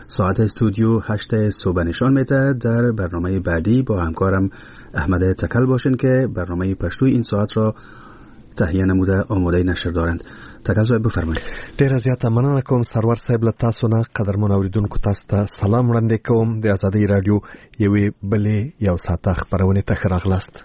ساعت استودیو 8 صبح نشان میده. در برنامه بعدی با همکارم احمد تکل باشین که برنامه پشتوی این ساعت را تهیه نموده آماده نشر دارند. تکل صاحب بفرمایید. ډیره زیاته مننه کوم سرور صاحب له تاسو نه. قدرمن اوریدونکو تاسو ته سلام وړاندې کوم. د آزادۍ رادیو یوې بلې یو ساعته خپرونې ته ښه راغلاست.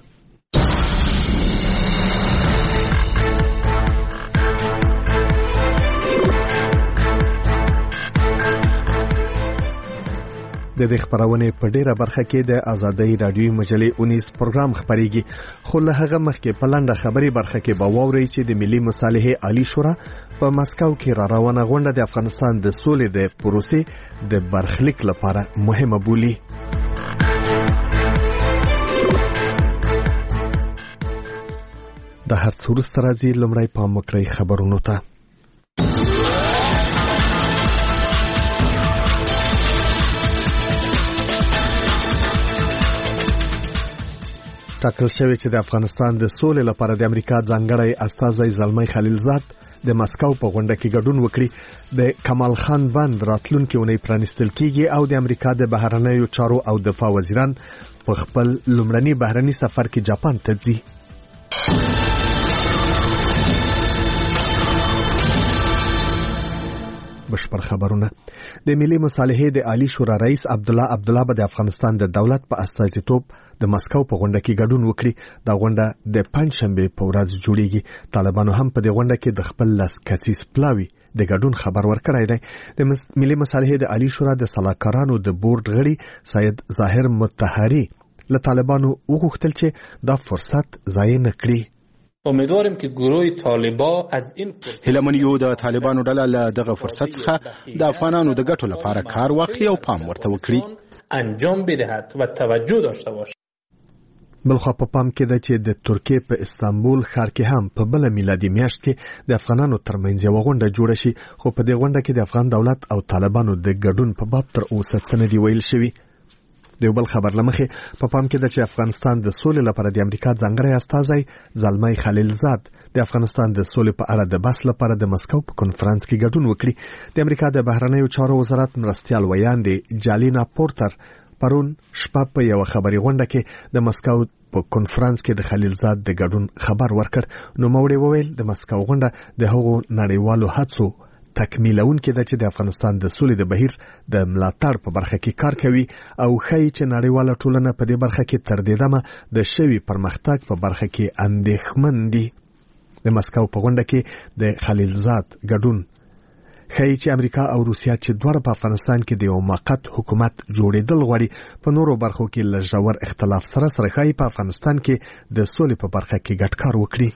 د دې خبرونه په ډیره برخه کې د آزادۍ رادیو مجلې 19 پروګرام خبريږي، خو له هغه مخکې په لنډه خبري برخه کې به واورئ چې د ملي مصالحې عالی شورا په مسکو کې را روانه غونډه د افغانستان د سولې د پروسې د برخلیک لپاره مهمه بولي. د هر څه وروسته راځي لومړی پام وکړئ خبرونو ته. ټاکل شوی چې د افغانستان د سولې لپاره د امریکا ځانګړی استازی زلمی خلیلزاد د مسکو په غونډه کې ګډون وکړي. د کمال خان بند راتلونکي اونۍ پرانیستل کیږي او د امریکا د بهرنیو چارو او دفاع وزیران په خپل لومړني بهرني سفر کې جاپان ته ځي. بشپړ خبرونه. د ملي مصالحې د عالی شورا رئیس عبدالله به د افغانستان د دولت په استازیتوب د مسکو په غونډه کې ګډون وکړي. دا غونډه د پنځشنبه په ورځ جوړیږي. طالبانو هم په دې غونډه کې د خپل لاس کسیس پلاوی د ګډون خبر ورکړی دی. د ملي مصالحې د عالی شورا د سلاکارانو د بورډ غړي سید ظاهر مطهری له طالبانو وغوښتل چې دا فرصت ضایع نه کړي. امیدوارم که گروه طالبان از این هلمنیو د طالبانو ډله له دغه فرصت څخه د افغانانو د ګټو لپاره کار واخلي او پام ورته وکړي، انجام بدهد و توجه داشته باشد. بلخوا په پام کې ده چې د ترکیه په استانبول ښار کې هم په بل میلادي میاشت کې د افغانانو ترمنځ یو غونډه جوړه شي، خو په دې غونډه کې د افغان دولت او طالبانو د ګډون په باب تر اوسه څه نه دی ویل شوی. د بل خبر لمخې په پام کې ده چې افغانستان د سولې لپاره د امریکا ځانګړی استازی زلمی خلیلزاد د افغانستان د سولې په اړه د بحث لپاره د مسکو په کنفرانس کې ګډون وکړي. د امریکا د بهرنیو چارو وزارت مرستیال ویاندې جالینا پورتر پرون شپه په یو خبري غونډه کې د مسکو په کنفرانس کې د خلیلزاد د ګډون خبر ورکړ. نو موړي وویل د مسکو غونډه د هغو نړیوالو هڅو تکمیلون کې ده چې د افغانستان د سولې د بهیر د ملاتړ په برخه کې کار کوي او ښایي چې نړیواله ټولنه په دې برخه کې تر دې دمه د شوي پرمختګ په برخه کې اندېښمن دي. د مسکو په غونډه کې د خلیلزاد ګډون ښایي چې امریکا او روسیا چې دواړه په افغانستان کې د یو موقت حکومت جوړېدل غواړي په نورو برخو کې له ژور اختلاف سره ښایي په افغانستان کې د سولې په برخه کې ګډ کار وکړي.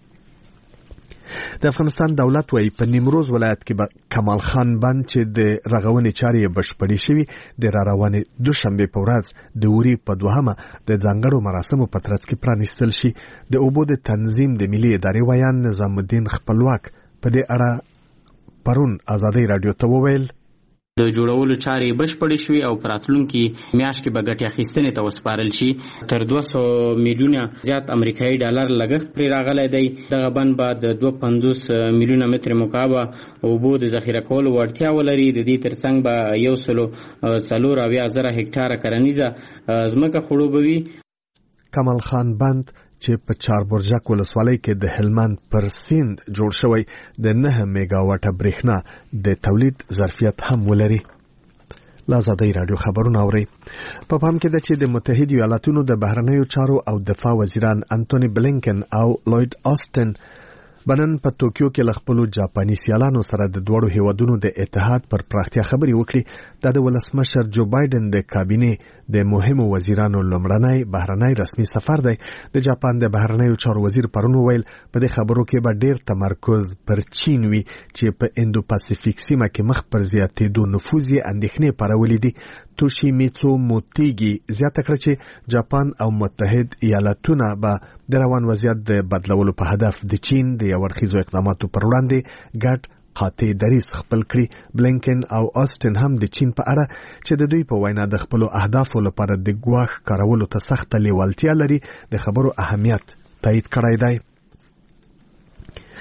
د افغانستان دولت وايي په نیمروز ولایت کې به کمال خان بند چې د رغونې چارې بشپړې شوي د راروانې دوشنبه په ورځ د اوري په دوهمه د ځانګړو مراسمو په ترڅ کې پرانیستل شي. د اوبو د تنظیم د ملي ادارې ویان نظام الدین خپلواک په دې اړه پرون آزادۍ رادیو ته وویل د جوړولو چارې بشپړې شوې او پراتلونکي میاشت کې به ګټې اخیستنې ته وسپارل شي. تر 200 میلیونه زیات امریکایي ډالر لګښت پرې راغلی دی. دغه بند به د 250 میلیونه متر مکعب اوبو د ذخیره کولو وړتیا ولري. د دې ترڅنګ به 140,000 هکټاره کرنیزه ځمکه خړوبوي. کمال خان بند چې په چاربرجک ولسوالۍ کې د هلمند پر سیند جوړ شوی د 9 میگاواټه برېښنا د تولید ظرفیت هم ولري. آزادۍ رادیو خبرونه اوري. په پام کې ده چې د متحده ایالاتونو د بهرنیو چارو او دفاع وزیران انټونی بلینکن او لوید آستن بنن په توکیو کې ل خپل جاپاني سیالانو سره د دوړو هیوادونو د اتحاد پر پراختیا خبري وکړي. د ولسمشر جو بایدن د کابینې د مهمو وزیرانو لومړنی بهرنی رسمي سفر دی. د جاپان د بهرنیو چارو وزیر پرون ویل په دې خبرو کې به ډیر تمرکز پر چین وي چې په اندو پاسفیک سیمه کې مخ پر زیاتېدو نفوذ یې اندېښنې پارولې دي. توشیمیتسو موتیګي زیاته کړه چې جاپان او متحد ایالاتونه به د روان وضعیت د بدلولو په هدف د چین د یو اړخیزو اقداماتو پر وړاندې ګډ قاطع دریځ خپل کړي. بلینکن او آستن هم د چین په اړه چې د دوی په وینا د خپل اهدافو لپاره د ګواښ کارولو ته سخت لیوالتیا لري د خبرو اهمیت تایید کړی دی.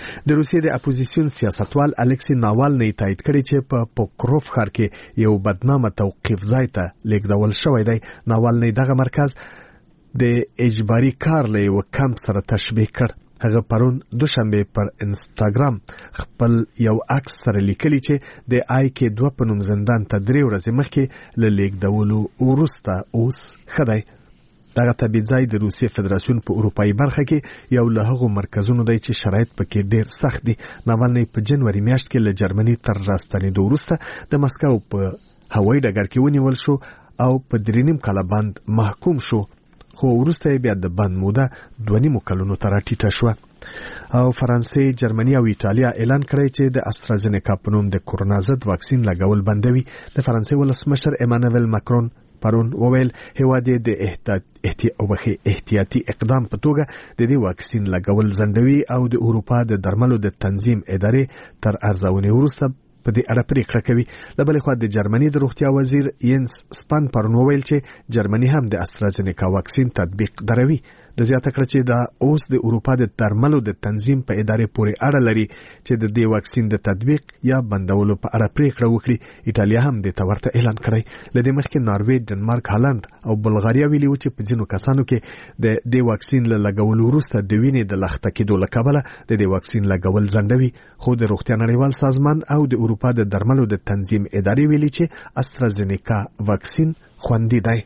د روسیې د اپوزیسیون سیاستوال الکسی ناوالنی تایید کړی چې په پوکروف ښار کې یو بدنامه توقیف ځای ته لیږدول شوی دی. ناوالنی دغه مرکز د اجباري کار له یو کمپ سره تشبیه کړ. هغه پرون دوشنبه پر انستاګرام خپل یو عکس سره لیکلی چې د آی کې 2 په نوم زندان ته 3 ورځې مخکې له لیږدولو وروسته اوس ښه دی. دغه طبي ځای د روسیې فدراسیون په اروپایي برخه کې یو له هغو مرکزونو دی چې شرایط پکې ډیر سخت دي. ناوالنی په جنوري میاشت کې له جرمني تر راستنېدو وروسته د مسکو په هوایي ډګر کې ونیول شو او په 3.5 کاله بند محکوم شو، خو وروسته بیا د بند موده 2.5 کلونو ته راټیټه شوه. او فرانسې، جرمني او ایټالیا اعلان کړی چې د استرازینیکا په نوم د کورونا ضد واکسین لګول بندوي. د فرانسې ولسمشر ایمانوئل ماکرون پرون وویل هیواد د احتیاطي اقدام په توګه د دې واکسین لګول ځنډوي او د اروپا د درملو د تنظیم ادارې تر ارزونې وروسته په دې اړه پریکړه کوي. له بلې خوا د جرمني د روغتیا وزیر ینس سپان پرون وویل چې جرمني هم د استرازینیکا واکسین تطبیق دروي. د زیاته کړ چې دا اوس د اروپا د درملو د تنظیم په ادارې پورې اړه لري چې د دې واکسین د تطبیق یا بندولو په اړه پریکړه وکړي. ایټالیا هم د تورته اعلان کړی. لدې مخکې ناروې، ډنمارک، هالند او بلغاریا ویلي و چې په ځینو کسانو کې د دې واکسین له لګولو وروسته د وینې د لخته کېدو له کبله د دې واکسین لګول ځنډوي. خو د روغتیا نړیوال سازمان او د اروپا د درملو د تنظیم ادارې ویلي چې استرازینیکا واکسین خوندي دی.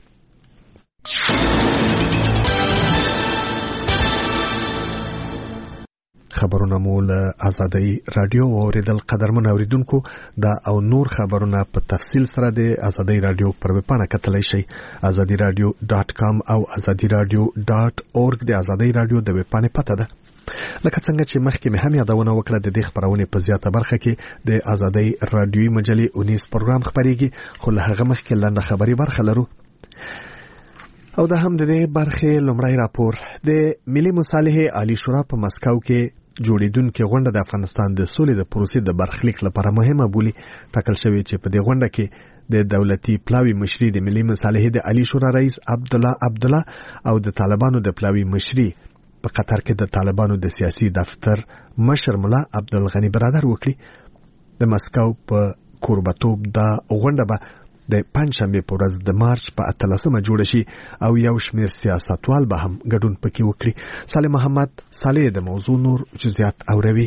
خبرونه مو له آزادۍ رادیو اوریدل. قدرمن اوریدونکو، دا او نور خبرونه په تفصیل سره د آزادۍ رادیو پر ویبپاڼه کتلی شئ. azadiradio.com او azadiradio.org د آزادۍ رادیو د ویبپاڼې پته ده. لکه څنګه چې مخکې مې هم یادونه وکړه، د دې خبرونې په زیاته برخه کې د آزادۍ رادیوي مجلې 19 پروګرام خبرېږي، خو له هغه مخکې لنډه خبري برخه لرو. او دا هم د دې برخې لومړی راپور. د ملي مصالحې عالی شورا په مسکو کې جوړیدونکې غونډه د افغانستان د سولې د پروسې د برخلیک لپاره مهمه بولي. ټاکل شوی چې په دې غونډه کې د دولتي پلاوي مشري د ملي مصالحې د عالی شورا رئیس عبدالله او د طالبانو د پلاوي مشري په قطر کې د طالبانو د سیاسي دفتر مشر ملا عبدالغني برادر وکړي. د مسکو په کوربتوب دا غونډه به د پنځشنبه په ورځ د مارچ په 18 جوړ شي او یو شمېر سیاستوال به هم ګډون پکې وکړي. صالح محمد صالح د موضوع نور جزئیات اوروي.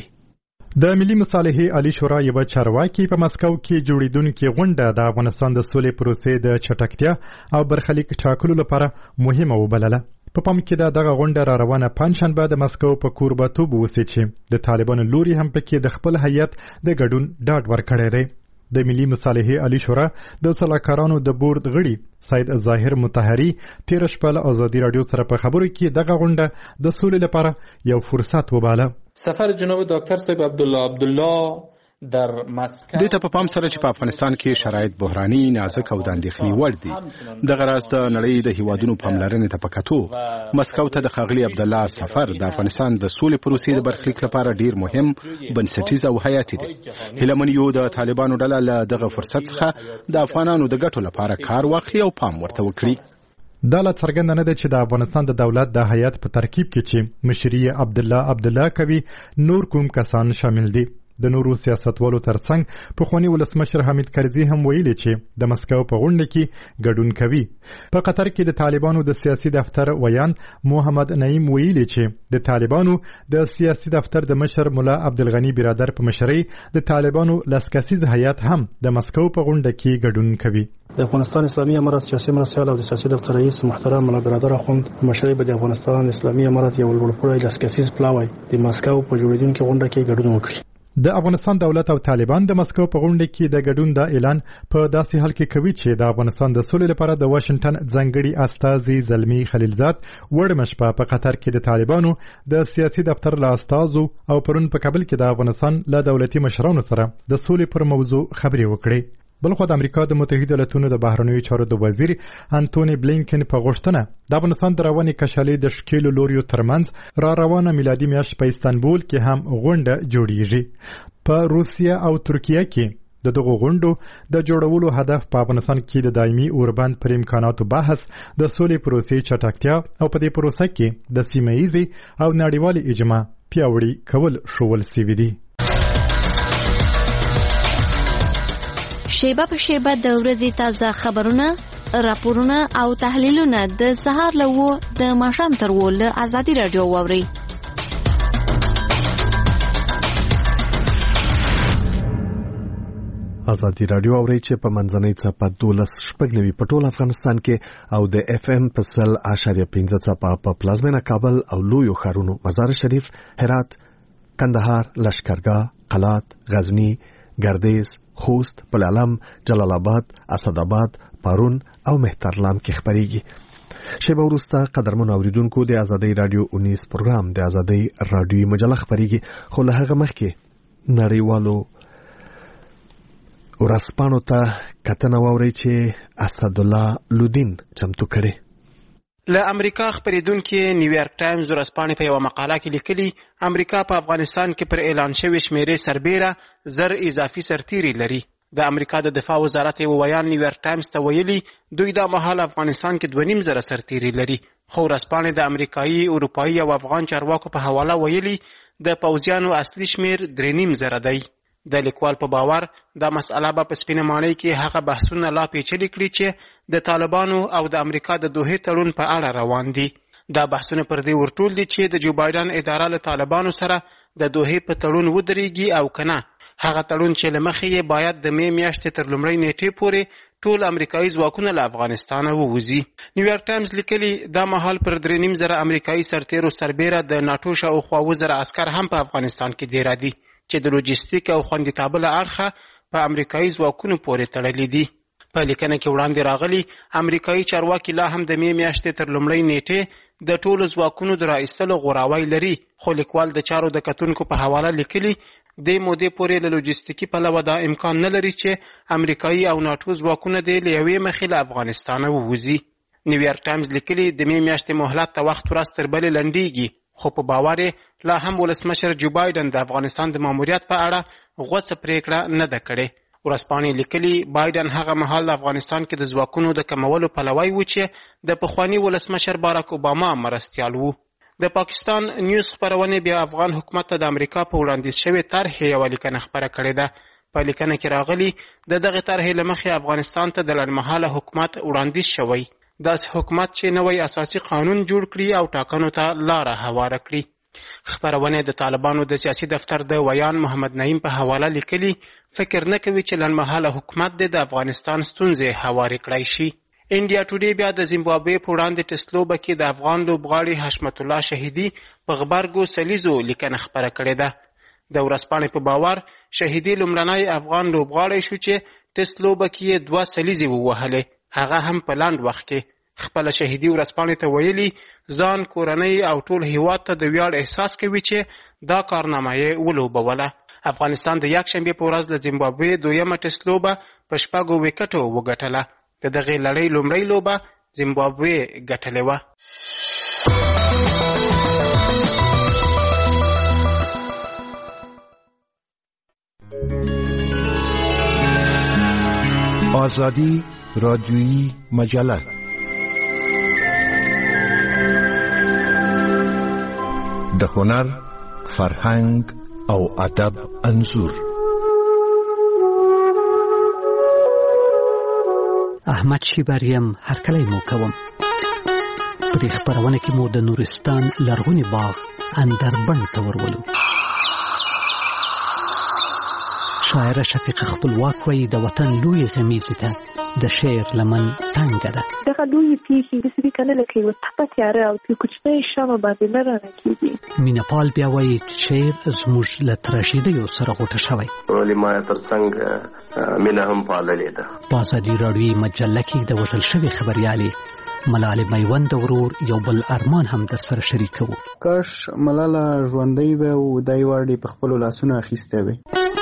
د ملي مصالحې عالی شورا یو چارواکي په مسکو کې جوړیدونکې غونډه د افغانستان د سولې پروسې د چټکتیا او برخلیک ټاکلو لپاره مهمه وبلله. په پام کې دغه غونډه را روانه پنځشنبه د مسکو په کوربتوب وسې چې د طالبانو لوري هم پکې د خپل هیئت د ګډون ډاډ ورکړی دی. د ملي مصالحې عالی شورا د سلاکارانو د بورډ غړي سید ظاهر مطهری تیر شپه له آزادي رادیو سره په خبرو کې دغه غونډه د سولې لپاره یو فرصت وباله. سفر جناب دکتر صاحب عبدالله در مسکو دې ته په پام سره چې په افغانستان کې شرایط بحراني، نازک او د اندېښنې وړ دي. دغه راز د نړۍ د هیوادونو پاملرنې ته په کتو مسکو ته د ښاغلي عبدالله سفر د افغانستان د سولې پروسې د برخلیک لپاره ډیر مهم، بنسټیز او حیاتي دی. هیله من یو د طالبانو ډله له دغه فرصت څخه د افغانانو د ګټو لپاره کار واخلي او پام ورته وکړي. دا لا څرګنده نه ده چې د افغانستان د دولت د هیئت په ترکیب کې چې مشري عبدالله کوي نور کوم کسان شامل دي. د نورو سیاستوالو ترڅنګ پخوانی ولسمشر حمید کرزي هم ویلي چې د مسکو په غونډه کې ګډون کوي. په قطر کې د طالبانو د سیاسي دفتر ویان محمد نعیم ویلي چې د طالبانو د سیاسي دفتر د مشر ملا عبدالغني برادر په مشرۍ د طالبانو لسکسیز هیئت هم د مسکو په غونډه کې ګډون کوي. د افغانستان اسلامي امارت سیاسي مرستیال او د سیاسي دفتر رئیس محترم ملا برادر اخوند مشرۍ به د افغانستان اسلامي امارت یو لوړپوړی لسکسیز پلاوی د مسکو په جوړیدونکې غونډه کې ګډون وکړي. د افغانستان دولت او طالبان د مسکو په غونډه کې د ګډون د اعلان په داسې حال کې کوي چې د افغانستان د سولې لپاره د واشنگټن ځانګړي استازي زلمي خلیلزاد وړمه شپه په قطر کې د طالبانو د سیاسي دفتر له استازو او پرون په کابل کې د افغانستان له دولتي مشرانو سره د سولې پر موضوع خبرې وکړي. بلخو د امریکا د متحده ایالاتونو د بهرنیو چارو د وزیر انټونی بلینکن په غوښتنه د افغانستان د رواني کشالې د شکیلو لوریو ترمنځ را روانه میلادي میاشت په استانبول کې هم غونډه جوړیږي. په روسیه او ترکیه کې د دغو غونډو د جوړولو هدف په افغانستان کې د دایمي اوربند پر امکاناتو بحث، د سولې پروسې چټکتیا او په دې پروسه کې د سیمه‌ایزې او نړیوالې اجماع پیاوړي کول شول سوي دي. شیبه په شیبه د ورځې تازه خبرونه، راپورونه او تحلیلونه د سهار له 9 د ماښام تر 10 له ازادي رادیو واورئ. ازادي رادیو اوري چې په منځنۍ څپه 12.9 په ټول افغانستان کې او د اف ام په 100.5 څپه په پلازمینه کابل او لویو ښارونو مزار شریف، هرات، کندهار، لشکرګاه، قلات، غزنی، گردیز، خوست، پلعلم، جلال آباد، اسداباد، پارون او مهترلام کې خبريږي. شیبه وروسته قدرمن اوریدونکو د ازادي رادیو 19 پروګرام د ازادي رادیو مجله خبريږي، خو له هغه مخکې نړیوالو ورسپانو ته کتنه واوري چې اسد الله لودین چمتو کړي. له امریکا خبرېدونکو نیویارک ټایمز ورسپانې په یو مقاله کې لیکلي امریکا په افغانستان کې پر اعلان شوی شمیرې سربېره زر اضافي سرتیري لري. د امریکا د دفاع وزارت یو ویان نیویارک ټایمز ته ویلي دوی دا مهال افغانستان کې 2.5 زره سرتیري لري، خو ورسپانې د امریکایي، اروپایي او افغان چارواکو په حواله ویلي د پوځیانو اصلي شمیر 3.5 زره دی. د لیکوال په باور دا مسأله به په سپینه ماڼۍ کې هغه بحثونه لا پیچلي کړي چې د طالبانو او د امریکا د دوحې تړون په اړه روان دي. دا بحثونه پر دې ورټول دي چې د جو بایدن اداره له طالبانو سره د دوحې په تړون ودرېږي او کنه هغه تړون چې له مخې یې باید د مې میاشتې تر لومړۍ نیټې پورې ټول امریکایي ځواکونه له افغانستانه ووځي. نیویارک ټایمز لیکلي دا مهال پر 3.5 زره امریکایي سرتیرو سربېره د ناټو شاوخوا 2 زره عسکر هم په افغانستان کې دیره دي چې د لوجستیک او خوندیتابه له اړخه په امریکایي ځواکونو پورې تړلي دي. په لیکنه کې وړاندې راغلي امریکایي چارواکي لا هم د مې میاشتې تر لومړۍ نیټې د ټولو ځواکونو د راایستلو غوراوی لري، خو لیکوال د چارو د کتونکو په حواله لیکلي د مودې پورې له لوجستیکي پلوه دا امکان نه لري چې امریکایي او ناټو ځواکونه د یوې مخې له افغانستانه ووځي. نیویارک ټایمز لیکلي د مې میاشتې مهلت ته وخت ورځ تر بلې لنډیږي، خو په باور لا هم ولسمشر جو بایدن د افغانستان د ماموریت په اړه غوڅه پریکړه نه ده کړې. ورسپانې لیکلي بایدن هغه مهال افغانستان کې د ځواکونو د کمولو پلوی و چې د پخوانی ولسمشر باراک اوباما مرستیال و. د پاکستان نیوز خبرونه بیا افغان حکومت ته د امریکا په وړاندیز شوی طرح یو لیکنه خبره کړې ده. په لیکنه کې راغلي دغه طرح لمخې افغانستان ته د لړمحاله حکومت وړاندیز شوی، داس حکومت چې نوې اساسي قانون جوړ کړي او ټاکنو ته لار هواره کړي. خبرونه د طالبانو د سیاسي دفتر د ویان محمد نعیم په حواله لیکلي فکر نه کوي چې لړمحاله حکومت د افغانستان ستونزې هوارې کړای شي. انډیا ټوډے بیا د زیمبابوې په وړاندې ټسلوبه کې د افغان لوبغاړي حشمت الله شهیدي په غبرګو سلیزو لیکنه خبره کړې ده. د ورسپانې په باور شهیدي لومړنی افغان لوبغاړی شو چې ټسلوبه کې 2 سلیزې ووهلې، هغه هم په لاند وخت کې. خپل شهیدي ورسپانې ته ویلي ځان، کورنۍ او ټول هیواد ته د ویاړ احساس کوي چې دا کارنامه یې ولوبوله. افغانستان د یکشنبه په ورځ د زیمبابوې 2مه ټسلوبه په 6 وکټو وګټله. د دغه لړۍ لومړی لوبه زیمبابوې ګټلې و. آزادی رادیویی مجله د هنر، فرهنګ او ادب انځور. احمد شیبریم هرکلی مو کوم. په دې خبرونه کې مو د نورستان لرغونی باغ اندربند ته ورولو. شاعر شفیق خپلواک وایي د وطن لوی غمیزه ته د شعر لمن تنګه ده. دغه لوی پیښې د سړي کنه لکه یو تپه تیاره او د کوچنۍ شمع باندې نه رانه کېږي. مینه پال بیا وایي شعر زموږ له تراشیدیو سره غوټه شوی. ولې ما ترڅنګ مینه هم پاللې ده. په ازادي رادیویي مجله کې د وژل شوي خبریالې ملالۍ میوند ورور یو بل ارمان هم در سره شریکوو. کاش ملاله ژوندۍ وه او دای وړې په خپلو لاسونو اخیستی وی.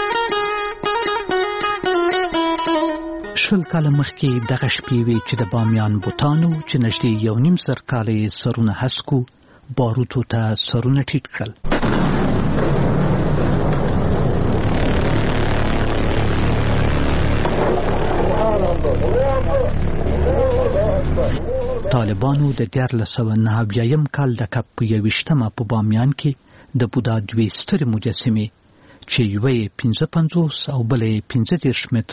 20 کاله مخکې دغه شپې وې چې د بامیان بوتانو چې نږدې 1.5 زر کاله سرونه هسکو باروتو ته سرونه ټیټ کړل. طالبانو د 1999 کال د کب 21 په بامیان کې د بودا دوی سترې مجسمې چې یوې 55 او بلې 35 متر